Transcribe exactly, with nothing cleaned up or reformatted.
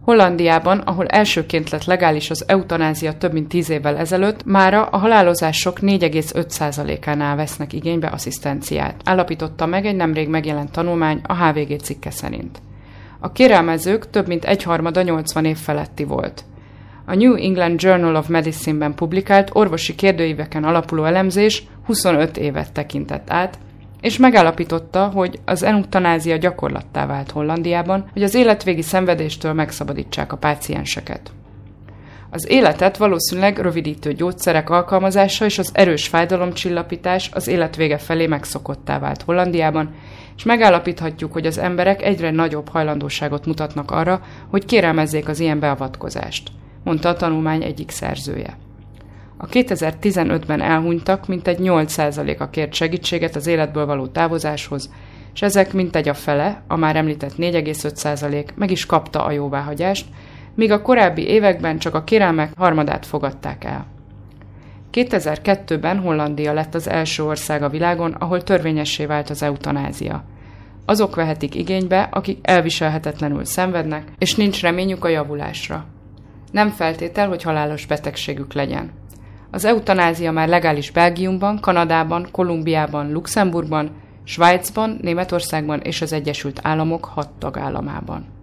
Hollandiában, ahol elsőként lett legális az eutanázia több mint tíz évvel ezelőtt, mára a halálozások négy egész öt százalékánál vesznek igénybe asszisztenciát, állapította meg egy nemrég megjelent tanulmány a há vé gé cikke szerint. A kérelmezők több mint egyharmada nyolcvan év feletti volt. A New England Journal of Medicine-ben publikált orvosi kérdőíveken alapuló elemzés huszonöt évet tekintett át, és megállapította, hogy az eutanázia gyakorlattá vált Hollandiában, hogy az életvégi szenvedéstől megszabadítsák a pácienseket. Az életet valószínűleg rövidítő gyógyszerek alkalmazása és az erős fájdalomcsillapítás az életvége felé megszokottá vált Hollandiában, és megállapíthatjuk, hogy az emberek egyre nagyobb hajlandóságot mutatnak arra, hogy kérelmezzék az ilyen beavatkozást, mondta a tanulmány egyik szerzője. A kétezer-tizenötben elhunytak mintegy nyolc százaléka kért segítséget az életből való távozáshoz, és ezek mintegy a fele, a már említett négy egész öt százalék meg is kapta a jóváhagyást, míg a korábbi években csak a kérelmek harmadát fogadták el. kétezer-kettőben Hollandia lett az első ország a világon, ahol törvényessé vált az eutanázia. Azok vehetik igénybe, akik elviselhetetlenül szenvednek, és nincs reményük a javulásra. Nem feltétel, hogy halálos betegségük legyen. Az eutanázia már legális Belgiumban, Kanadában, Kolumbiában, Luxemburgban, Svájcban, Németországban és az Egyesült Államok hat tagállamában.